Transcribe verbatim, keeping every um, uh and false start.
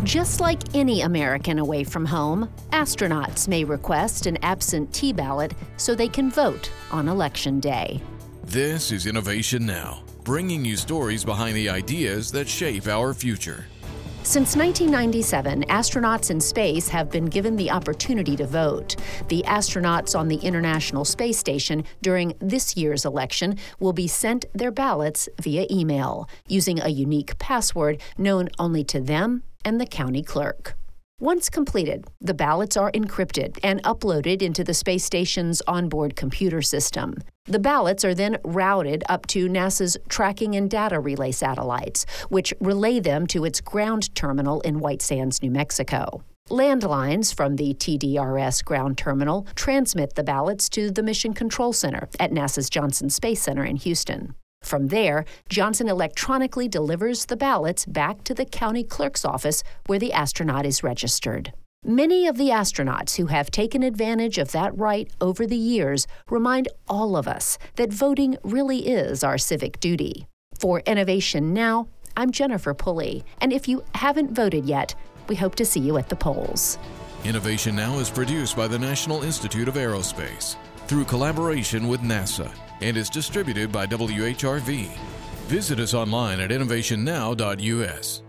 Just like any American away from home, astronauts may request an absentee ballot so they can vote on Election Day. This is Innovation Now, bringing you stories behind the ideas that shape our future. Since nineteen ninety-seven, astronauts in space have been given the opportunity to vote. The astronauts on the International Space Station during this year's election will be sent their ballots via email, using a unique password known only to them and the county clerk. Once completed, the ballots are encrypted and uploaded into the space station's onboard computer system. The ballots are then routed up to NASA's Tracking and Data Relay satellites, which relay them to its ground terminal in White Sands, New Mexico. Landlines from the T D R S ground terminal transmit the ballots to the Mission Control Center at NASA's Johnson Space Center in Houston. From there, Johnson electronically delivers the ballots back to the county clerk's office where the astronaut is registered. Many of the astronauts who have taken advantage of that right over the years remind all of us that voting really is our civic duty. For Innovation Now, I'm Jennifer Pulley, and if you haven't voted yet, we hope to see you at the polls. Innovation Now is produced by the National Institute of Aerospace through collaboration with NASA and is distributed by W H R V. Visit us online at innovation now dot U S.